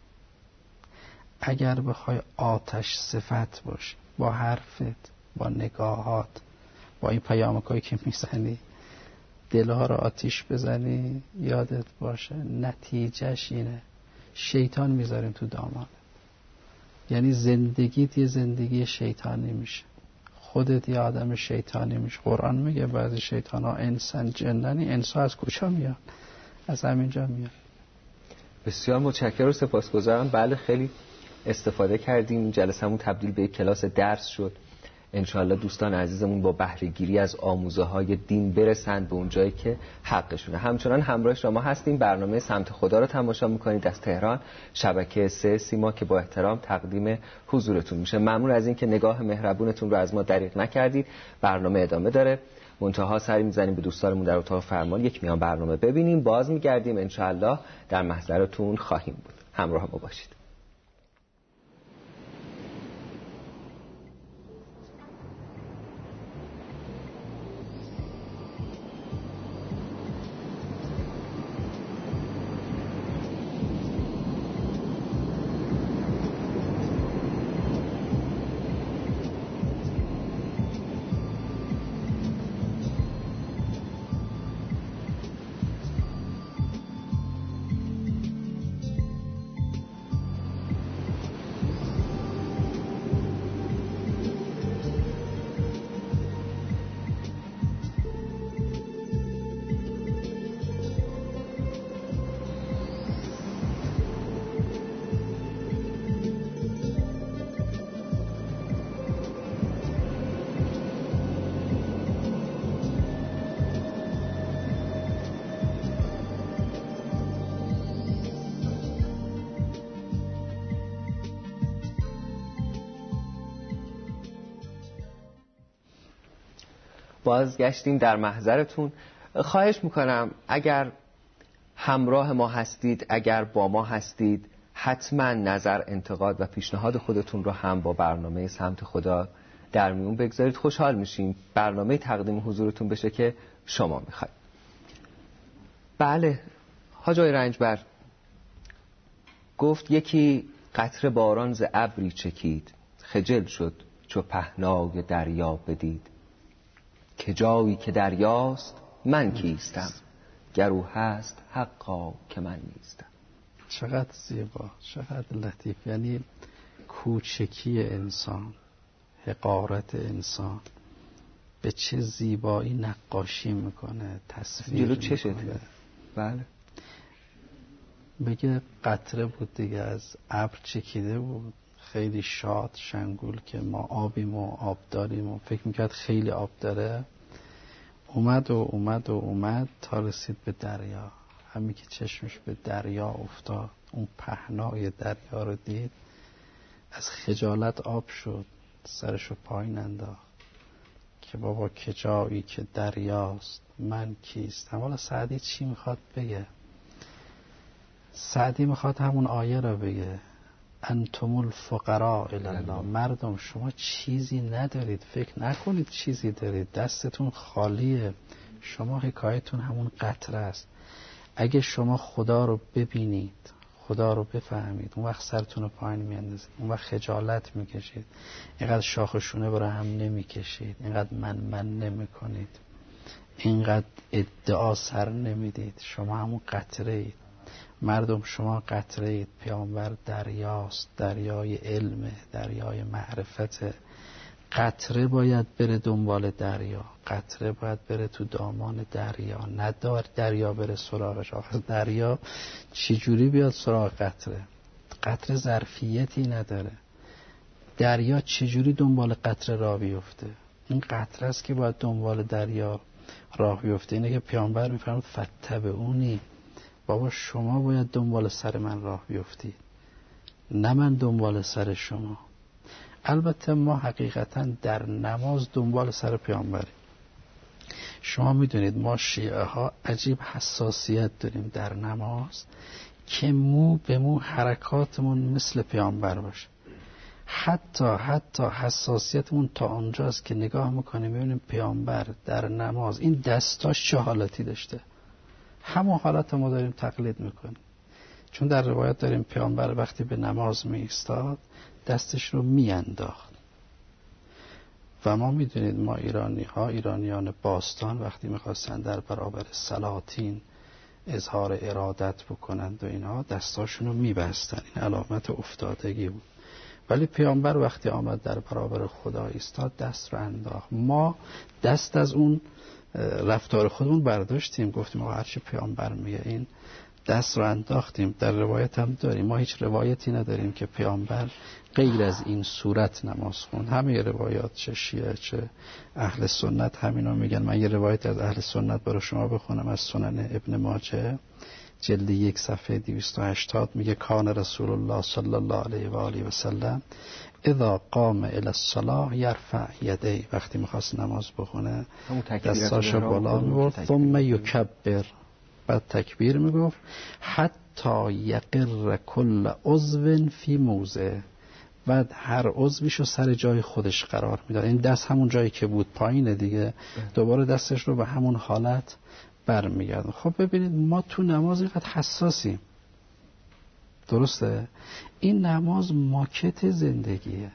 اگر بخوای آتش صفت باشی با حرفت، با نگاهات، با این پیامکایی که میزنی دلها رو آتیش بزنی، یادت باشه نتیجهش اینه شیطان میذاریم تو دامانه. یعنی زندگیت یه زندگی شیطانی میشه، خودت یه آدم شیطانی میشه. قرآن میگه بعضی شیطان ها انسان جننی. انسان از کجا میاد؟ از همینجا میاد. بسیار متشکرم و سپاسگزارم. بله خیلی استفاده کردیم، جلسمون تبدیل به یک کلاس درس شد. انشاءالله دوستان عزیزمون با بهره‌گیری از آموزه های دین برسند به اون جایی که حقشونه. همچنان همراه شما هستیم، برنامه سمت خدا رو تماشا میکنید از تهران، شبکه سه سیما که با احترام تقدیم حضورتون میشه. ممنون از این که نگاه مهربونتون رو از ما دریغ نکردید. برنامه ادامه داره، منتها سری میزنیم به دوستانمون در اتاق فرمان یک میان برنامه ببینیم، باز میگردیم انشاءالله در محضرتون خواهیم بود. همراه ما باشید. بازگشتیم در محضرتون. خواهش میکنم اگر همراه ما هستید، اگر با ما هستید، حتما نظر، انتقاد و پیشنهاد خودتون رو هم با برنامه سمت خدا در میون بگذارید. خوشحال میشیم برنامه تقدیم حضورتون بشه که شما میخواید. بله، حاج آقای رنجبر گفت یکی قطره باران ز ابری چکید، خجل شد چو پهنای دریا بدید. که جایی که دریاست من کیستم، گر او هست حقا که من نیستم. چقدر زیبا، چقدر لطیف. یعنی کوچکی انسان، حقارت انسان به چه زیبایی نقاشی میکنه، تصویر جلو چشته. میکنه. بله. بگه قطره بود دیگه، از ابر چکیده بود، خیلی شاد شنگول که ما آبیم و آب داریم و فکر میکرد خیلی آب داره. اومد و اومد و اومد تا رسید به دریا. همین که چشمش به دریا افتاد، اون پهنای دریا رو دید، از خجالت آب شد، سرشو پایین انداخت که بابا که جایی که دریاست من کیستم. حالا سعدی چی میخواد بگه؟ سعدی میخواد همون آیه رو بگه، انتم الفقراء الی الله. مردم شما چیزی ندارید، فکر نکنید چیزی دارید، دستتون خالیه. شما حکایتون همون قطره است. اگه شما خدا رو ببینید، خدا رو بفهمید، اون وقت سرتون رو پایین میاندازید، اون وقت خجالت میکشید، اینقدر شاخشونه برای هم نمیکشید، اینقدر من من نمیکنید، اینقدر ادعا سر نمیدید. شما همون قطره اید. مردم شما قطره اید. پیامبر دریاست، دریای علم، دریای معرفت. قطره باید بره دنبال دریا، قطره باید بره تو دامان دریا، ندار دریا بره سراغش. آخه دریا چی جوری بیاد سراغ قطره؟ قطره ظرفیتی نداره. دریا چی جوری دنبال قطره راه بیفته؟ این قطره است که باید دنبال دریا راه بیفته. اینه که پیامبر میفرماید فتبعونی، بابا شما باید دنبال سر من راه بیفتی، نه من دنبال سر شما. البته ما حقیقتا در نماز دنبال سر پیامبریم. شما میدونید ما شیعه ها عجیب حساسیت داریم در نماز که مو به مو حرکاتمون مثل پیامبر باشه. حتی حتی حساسیتمون تا اونجاست که نگاه میکنیم میبینیم پیامبر در نماز این دستاش چه حالتی داشته، همون حالت ما داریم تقلید میکنیم. چون در روایت داریم پیامبر وقتی به نماز می ایستاد دستش رو می انداخت. و ما میدونید ما ایرانی ها، ایرانیان باستان، وقتی میخواستن در برابر سلاطین اظهار ارادت بکنند و اینها دستاشون رو میبستن. این علامت افتادگی بود. ولی پیامبر وقتی آمد در برابر خدا ایستاد دست رو انداخت. ما دست از اون رفتار خودمون برداشتیم، گفتیم آقا هرچی پیامبر میگه این دست رو انداختیم. در روایت هم داریم، ما هیچ روایتی نداریم که پیامبر غیر از این صورت نماز خوند. همه روایات چه شیعه چه اهل سنت همینا میگن. من یه روایت از اهل سنت برای شما بخونم از سنن ابن ماجه جلد یک صفحه دویست و هشتاد. میگه کان رسول الله صلی الله علیه و آله و سلم اذا قام الی الصلاه یرفع یدی، وقتی میخواست نماز بخونه دستاشو بالا میبرد، ثم یکبر، بعد تکبیر میگفت، حتی یقر کل عضو فی موضع، بعد هر عضویشو سر جای خودش قرار میداد. این دست همون جایی که بود پایینه دیگه، دوباره دستش رو به همون حالت برمیگردن. خب ببینید ما تو نماز اینقدر حساسیم، درسته؟ این نماز ماکت زندگیه.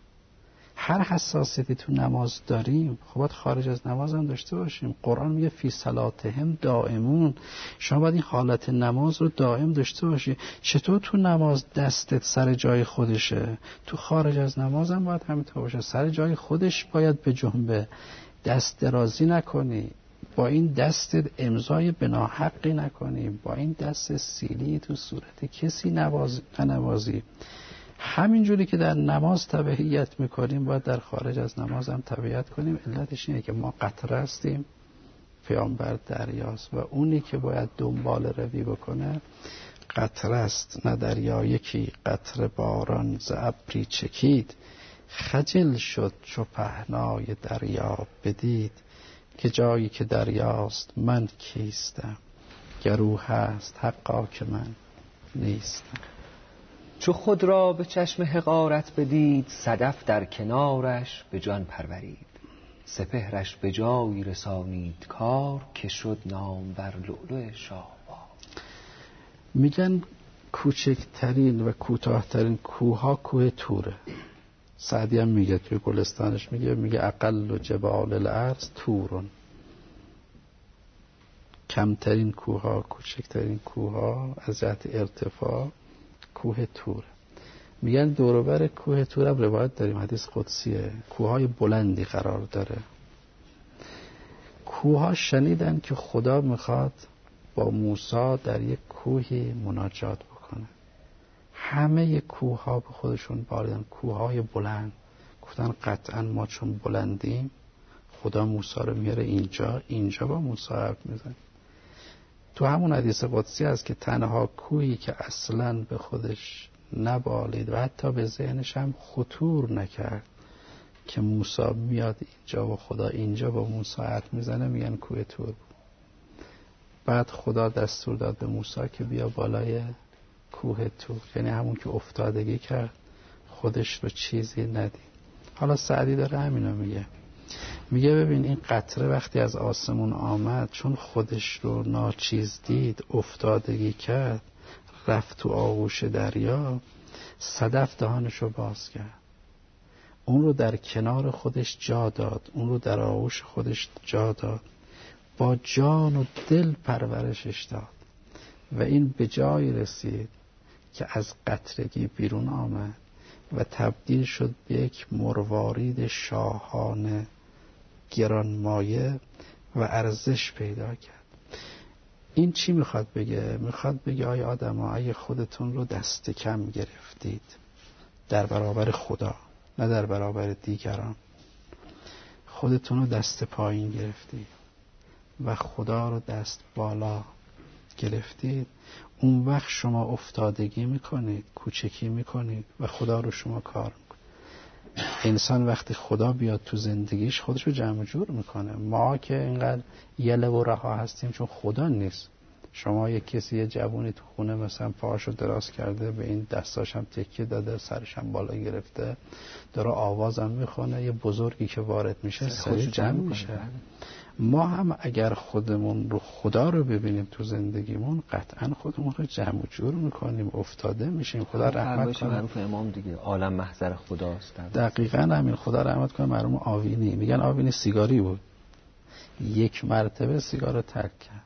هر حساسیتی تو نماز داریم خب باید خارج از نماز هم داشته باشیم. قرآن میگه فی صلاتهم دائمون، شما باید این حالت نماز رو دائم داشته باشی. چطور تو نماز دستت سر جای خودشه، تو خارج از نماز هم باید همینطور باشه، سر جای خودش باید به جنبه، دست درازی نکنی، با این دستت امضای بناحقی نکنی، با این دست سیلی تو صورت کسی نواز... ننوازی. همینجوری که در نماز تبعیت میکنیم باید در خارج از نماز هم تبعیت کنیم. علتش اینه که ما قطره هستیم، پیامبر دریاست و اونی که باید دنبال روی بکنه قطره است نه دریا. یکی قطره باران ز ابری چکید، خجل شد چو پهنای دریا بدید. که جایی که دریاست من کیستم، گرو هست حقا که من نیستم. چو خود را به چشم حقارت بدید، صدف در کنارش به جان پرورید. سپهرش به جایی رسانید کار، که شد نامور لؤلؤ شاهوار. میگن کوچکترین و کوتاهترین کوها کوه توره. سعدی هم میگه توی گلستانش میگه میگه اقل و جبال الارض تورون. کمترین کوها، کوچکترین کوها از جهت ارتفاع کوه توره. میگن دوروبر کوه تور هم روایت داریم، حدیث قدسیه، کوههای بلندی قرار داره. کوها شنیدن که خدا میخواد با موسی در یک کوهی مناجات بکنه. همه کوهها به خودشون باریدن، کوههای بلند. گفتن قطعا ما چون بلندیم خدا موسی رو میاره اینجا، اینجا با موسی حرف میزنه. تو همون حدیث قدسی هست که تنها کوهی که اصلاً به خودش نبالید و حتی به ذهنش هم خطور نکرد که موسی میاد اینجا و خدا اینجا با موسی حرف میزنه، میگن کوه تور بود. بعد خدا دستور داد به موسی که بیا بالای کوه تور، یعنی همون که افتادگی کرد خودش رو چیزی ندید. حالا سعدی داره همینو میگه، میگه ببین این قطره وقتی از آسمون آمد چون خودش رو ناچیز دید، افتادگی کرد، رفت تو آغوش دریا، صدف دهانش رو باز کرد، اون رو در کنار خودش جا داد، اون رو در آغوش خودش جا داد، با جان و دل پرورشش داد و این به جایی رسید که از قطرگی بیرون آمد و تبدیل شد به یک مروارید شاهانه گرانمایه و ارزش پیدا کرد. این چی میخواد بگه؟ میخواد بگه آیا آدم ها اگه خودتون رو دست کم گرفتید در برابر خدا، نه در برابر دیگران، خودتون رو دست پایین گرفتید و خدا رو دست بالا گرفتید، اون وقت شما افتادگی میکنید، کوچکی میکنید و خدا رو شما کار میکنید. انسان وقتی خدا بیاد تو زندگیش خودش رو جمع جور میکنه. ما که اینقدر یله و رها هستیم چون خدا نیست. شما یک کسی یه جوونی تو خونه مثلا پاهاشو دراز کرده، به این دستاش هم تکیه داده، سرش هم بالا گرفته، داره آوازم میخونه، یه بزرگی که وارد میشه سرش جمع میشه. ما هم اگر خودمون رو خدا رو ببینیم تو زندگیمون قطعا خودمون رو جمع جور میکنیم، افتاده میشیم. خدا رحمت کنه. معروف امام دیگه، عالم محضر خداست. دقیقاً همین. خدا رحمت کنه مرحوم آوینی. میگن آوینی سیگاری بود، یک مرتبه سیگار رو ترک کرد.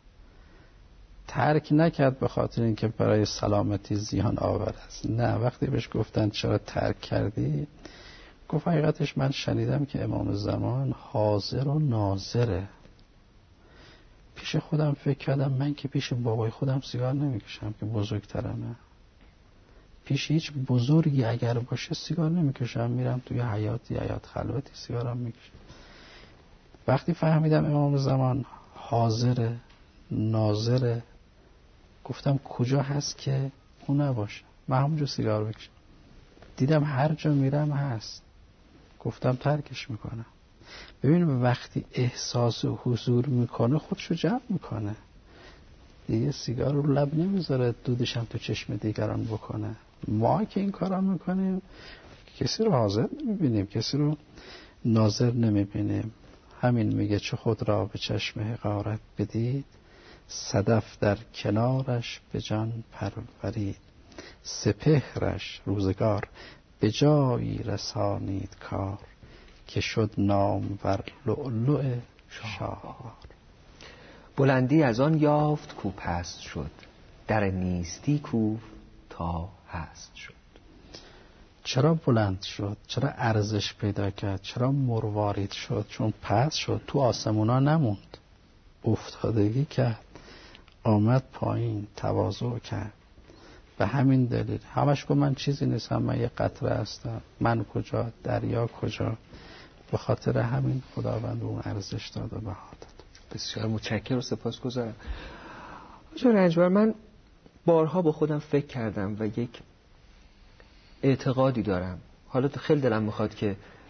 ترک نکرد به خاطر اینکه برای سلامتی زیان آور است، نه. وقتی بهش گفتن چرا ترک کردی، گفت حقیقتش من شنیدم که امام زمان حاضر و ناظره. پیش خودم فکر کردم من که پیش بابای خودم سیگار نمیکشم که بزرگترمه، پیش هیچ بزرگی اگر باشه سیگار نمیکشم، میرم توی حیاتی حیات خلوتی سیگارم میکشم. وقتی فهمیدم امام زمان حاضره ناظره، گفتم کجا هست که اون نباشه، من همونجا سیگار بکشم. دیدم هر جا میرم هست، گفتم ترکش میکنم. ببین وقتی احساس حضور میکنه خودشو جمع میکنه دیگه، سیگار رو لب نمیذاره دودش هم تو چشم دیگران بکنه. ما که این کارا میکنیم کسی رو حاضر نمیبینیم، کسی رو ناظر نمیبینیم. همین میگه چه خود را به چشم حقارت بدید، صدف در کنارش به جان پرورید. سپهرش روزگار به جایی رسانید کار، که شد نامور لؤلؤ شاهوار. بلندی از آن یافت کو پست شد، در نیستی کو تا هست شد. چرا بلند شد؟ چرا ارزش پیدا کرد؟ چرا مروارید شد؟ چون پست شد، تو آسمونا نموند، افتادگی کرد، آمد پایین، تواضع کرد. به همین دلیل همش گفت من چیزی نیستم، من یه قطره هستم، من کجا، دریا کجا. به خاطر همین خداوند اون ارزش داد و بها داد. بسیار متشکرم و سپاسگزارم. آقای رنجبر، من بارها با خودم فکر کردم و یک اعتقادی دارم، حالا خیلی دلم میخواد که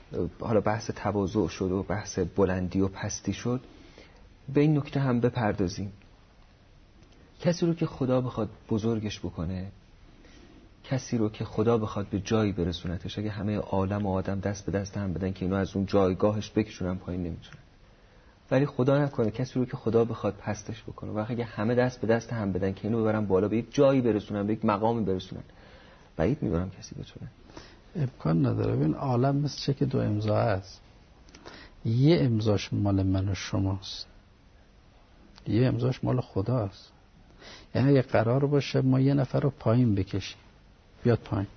حالا بحث تواضع شد و بحث بلندی و پستی شد، به این نکته هم بپردازیم. کسی رو که خدا بخواد بزرگش بکنه، کسی رو که خدا بخواد به جایی برسونتش، اگه همه عالم و آدم دست به دست هم بدن که اینو از اون جایگاهش بکشونن پایین، نمیتونن. ولی خدا نکنه کسی رو که خدا بخواد پستش بکنه، و اگه همه دست به دست هم بدن که اینو ببرن بالا، به یک جایی برسونن، به یک مقامی برسونن، بعید میدونم کسی بتونه. امکان نداره. ببین عالم مثل چه که دو امضا هست، یه امضاش مال من و شماست، یه امضاش مال خداست. یعنی اگه قرار باشه ما یه نفر رو پایین بکشیم، بیاد پایین،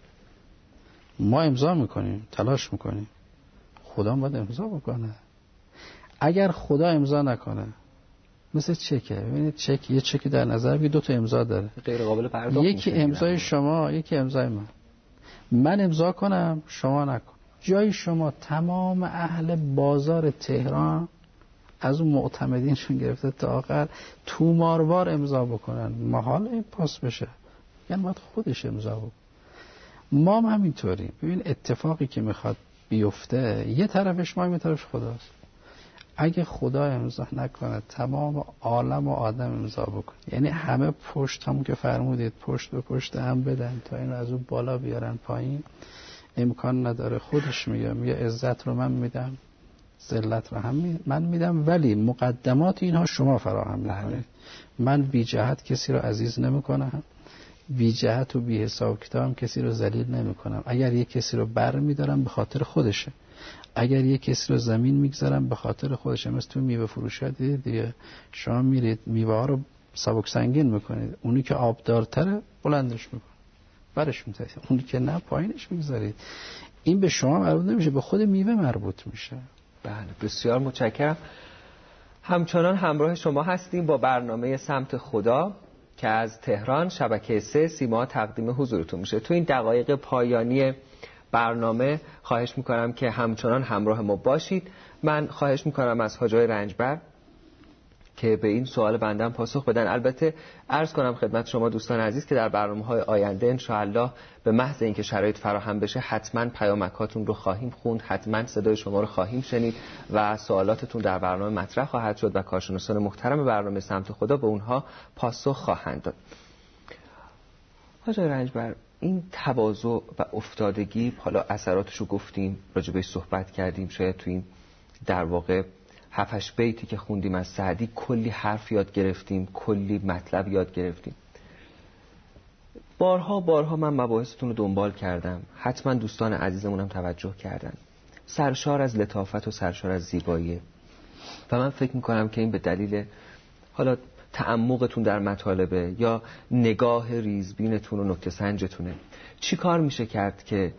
ما امضا میکنیم، تلاش میکنیم، خدا باید امضا بکنه. اگر خدا امضا نکنه، مثل چکه. ببینید چک، یه چک در نظر بگید دو تا امضا داره، غیر قابل پرداخت، یکی امضای شما، یکی امضای من. من امضا کنم، شما نکن، جای شما تمام اهل بازار تهران از اون معتمدینشون گرفته تا آخر توماروار امضا بکنن، محال این پاس بشه، یعنی باید خودش امضا بکنه. ما هم همینطوریم. ببین اتفاقی که میخواد بیفته، یه طرفش ما، یه طرفش خداست. اگه خدا امضا نکنه، تمام عالم و آدم امضا بکنه، یعنی همه پشت، همون که فرمودید پشت به پشت هم بدن تا اینو از اون بالا بیارن پایین، امکان نداره. خودش میگه میگه عزت رو من میدم، ذلت رو هم من میدم، ولی مقدمات اینها شما فراهم میکنید. من بی جهت کسی رو عزیز نمیکنم، بی جهت و بی حساب کتاب کسی رو ذلیل نمیکنم. اگر یک کسی رو بر میدارم به خاطر خودشه، اگر یک کسی رو زمین میگذارم به خاطر خودشه. مثل تو میوه فروشا دیدید دیگه، شما میرید میوه ها رو سبک سنگین میکنید، اونی که آبدارتره بلندش میکنید، برش میتونید، اونی که نه پایینش میگذارید. این به شما مربوط نمیشه، به خود میوه مربوط میشه. بله، بسیار متشکرم. همچنان همراه شما هستیم با برنامه سمت خدا که از تهران شبکه سه سیما تقدیم حضورتون میشه. تو این دقایق پایانی برنامه خواهش میکنم که همچنان همراه ما باشید. من خواهش میکنم از حاجی رنجبر که به این سوال بندم پاسخ بدن. البته عرض کنم خدمت شما دوستان عزیز که در برنامه‌های آینده انشاءالله به محض اینکه شرایط فراهم بشه حتما پیامکاتون رو خواهیم خوند، حتما صدای شما رو خواهیم شنید و سوالاتتون در برنامه مطرح خواهد شد و کارشناسان محترم برنامه سمت خدا به اونها پاسخ خواهند داد. حاجی رنجبر، این تواضع و افتادگی، حالا اثراتشو گفتیم، راجع بهش صحبت کردیم، شاید تو این در واقع هفتش بیتی که خوندیم از سعدی کلی حرف یاد گرفتیم، کلی مطلب یاد گرفتیم. بارها بارها من مباحثتون رو دنبال کردم، حتما دوستان عزیزمونم توجه کردن. سرشار از لطافت و سرشار از زیباییه و من فکر میکنم که این به دلیل حالا تعمقتون در مطالبه یا نگاه ریزبینتون و نکته سنجتونه. چی کار میشه کرد که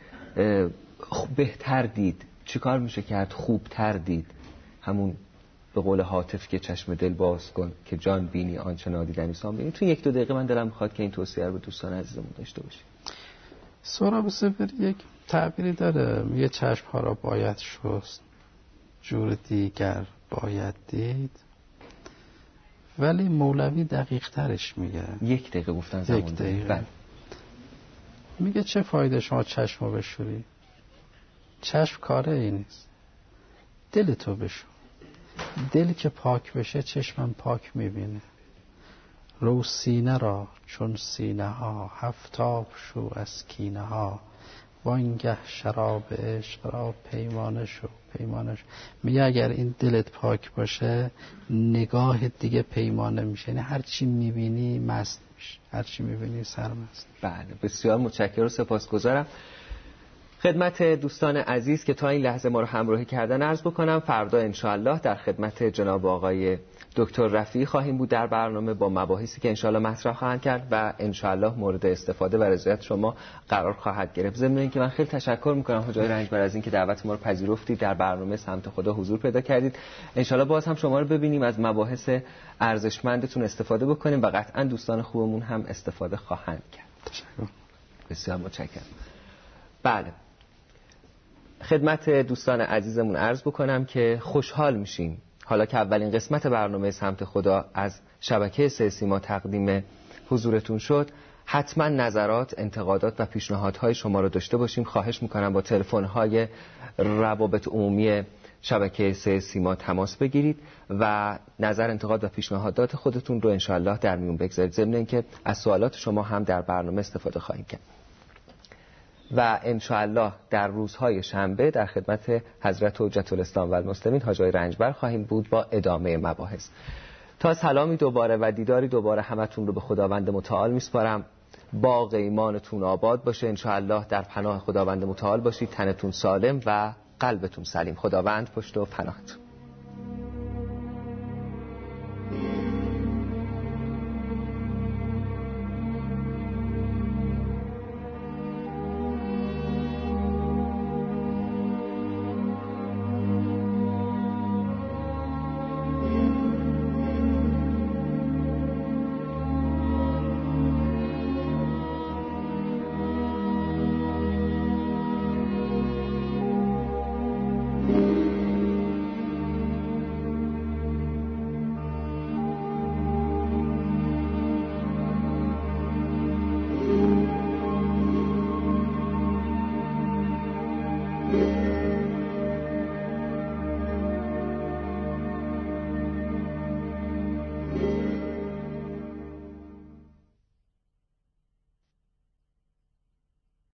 بهتر دید؟ چی کار میشه کرد خوبتر دید؟ همون به قول حاطف که چشم دل باز کن که جان بینی آنچه نادیدنی سام بینی. تو یک دو دقیقه من دلم میخواد که این توصیه رو به دوستان عزیزمون داشته باشیم. سهراب سپهری یک تعبیری داره، میگه چشم ها را باید شست، جور دیگر باید دید. ولی مولوی دقیق ترش میگه. یک دقیقه گفتن زمان یک دقیقه. میگه چه فایده شما چشم رو بشوری؟ چشم کاره این نیست، دل تو بشو. دل که پاک بشه چشمم پاک میبینه. رو سینه را چون سینه ها، هفتاب شو از کینه ها. وانگه شراب عشق را پیمانه شو، پیمانه شو. میگه اگر این دلت پاک باشه نگاه دیگه پیمانه میشه، یعنی هر چی میبینی مست میشه، هر چی میبینی سرمست. بله، بسیار متشکرم و سپاسگزارم. خدمت دوستان عزیز که تا این لحظه ما رو همراهی کردن عرض بکنم فردا انشاءالله در خدمت جناب آقای دکتر رفیعی خواهیم بود در برنامه با مباحثی که انشاءالله مطرح خواهند کرد و انشاءالله مورد استفاده و رضایت شما قرار خواهد گرفت. ضمن اینکه من خیلی تشکر میکنم حاجی رنجبر از اینکه دعوت ما رو پذیرفتید، در برنامه سمت خدا حضور پیدا کردید. انشاءالله باز هم شما رو ببینیم، از مباحث ارزشمندتون استفاده بکنیم و قطعا دوستان خوبمون هم استفاده خواهند کرد. تشکر. بسیار متشکرم. بله، خدمت دوستان عزیزمون عرض بکنم که خوشحال میشیم حالا که اولین قسمت برنامه سمت خدا از شبکه سه سیما تقدیم حضورتون شد. حتما نظرات، انتقادات و پیشنهادهای شما رو داشته باشیم. خواهش میکنم با تلفن‌های روابط عمومی شبکه سه سیما تماس بگیرید و نظر، انتقاد و پیشنهادات خودتون رو انشاءالله در میون بگذارید. ضمن اینکه از سوالات شما هم در برنامه استفاده خواهیم کرد و انشاءالله در روزهای شنبه در خدمت حضرت حجت الاسلام و المسلمین حاج آقای رنجبر خواهیم بود با ادامه مباحث. تا سلامی دوباره و دیداری دوباره همتون رو به خداوند متعال میسپارم. باغ ایمانتون آباد باشه، انشاءالله در پناه خداوند متعال باشید، تنتون سالم و قلبتون سلیم. خداوند پشت و پناهتون.